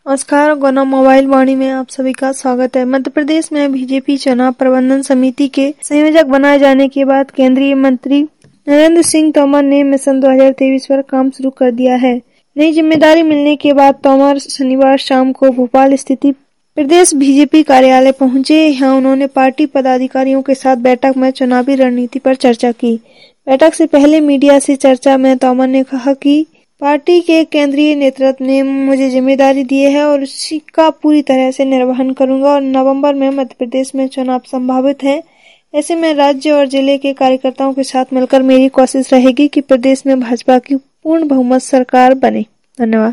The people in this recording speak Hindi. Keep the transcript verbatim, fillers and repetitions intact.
नमस्कार, गौना मोबाइल वाणी में आप सभी का स्वागत है। मध्य प्रदेश में बीजेपी चुनाव प्रबंधन समिति के संयोजक बनाए जाने के बाद केंद्रीय मंत्री नरेंद्र सिंह तोमर ने मिशन दो हज़ार तेईस पर काम शुरू कर दिया है। नई जिम्मेदारी मिलने के बाद तोमर शनिवार शाम को भोपाल स्थित प्रदेश बीजेपी कार्यालय पहुंचे। यहाँ उन्होंने पार्टी पदाधिकारियों के साथ बैठक में चुनावी रणनीति पर चर्चा की। बैठक से पहले मीडिया से चर्चा में तोमर ने कहा कि पार्टी के केंद्रीय नेतृत्व ने मुझे जिम्मेदारी दी है और उसी का पूरी तरह से निर्वहन करूंगा और नवंबर में मध्य प्रदेश में चुनाव संभावित है। ऐसे में राज्य और जिले के कार्यकर्ताओं के साथ मिलकर मेरी कोशिश रहेगी कि प्रदेश में भाजपा की पूर्ण बहुमत सरकार बने। धन्यवाद।